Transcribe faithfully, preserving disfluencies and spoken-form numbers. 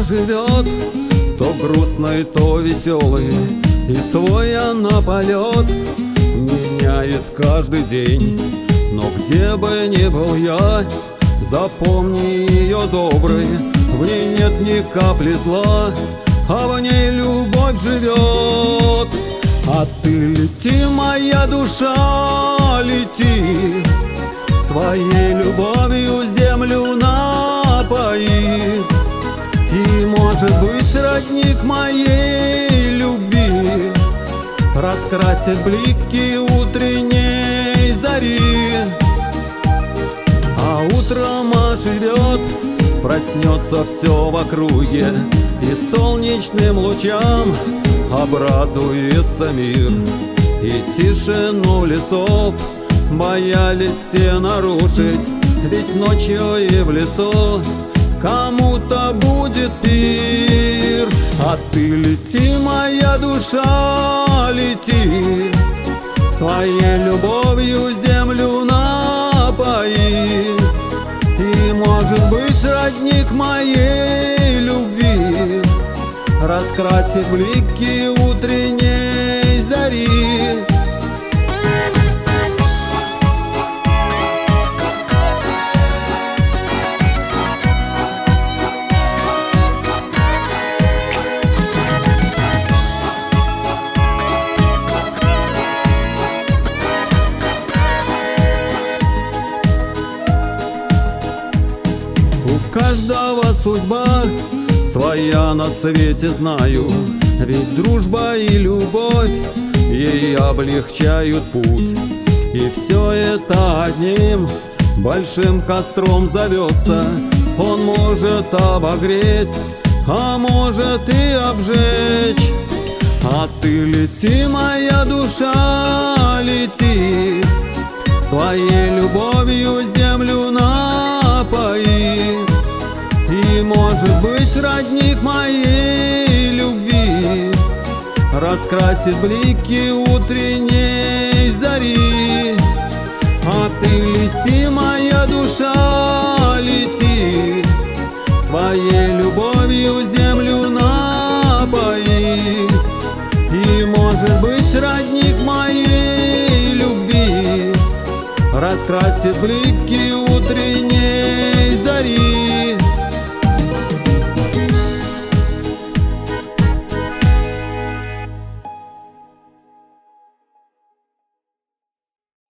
живет, то грустный, то веселый, и свой она полет меняет каждый день. Но где бы ни был я, запомни ее доброй, в ней нет ни капли зла, а в ней любовь живет. А ты лети, моя душа, лети, своей любовью землю напои. И, может быть, родник моей любви раскрасит блики утренней зари. А утром оживет, проснется все в округе, и солнечным лучам обрадуется мир. И тишину лесов боялись все нарушить, ведь ночью и в лесу кому-то будет пир. А ты лети, моя душа, лети, своей любовью землю напои. И, может быть, родник моей любви раскрасит блики утренней зари. У каждого судьба своя на свете, знаю, ведь дружба и любовь ей облегчают путь. И все это одним большим костром зовется, он может обогреть, а может и обжечь. А ты лети, моя душа, лети, своей любовью землю напои. И, может быть, родник моей любви раскрасит блики утренней зари. А ты лети, моя душа, лети, своей любовью землю напои. И, может быть, родник моей любви раскрасит блики утренней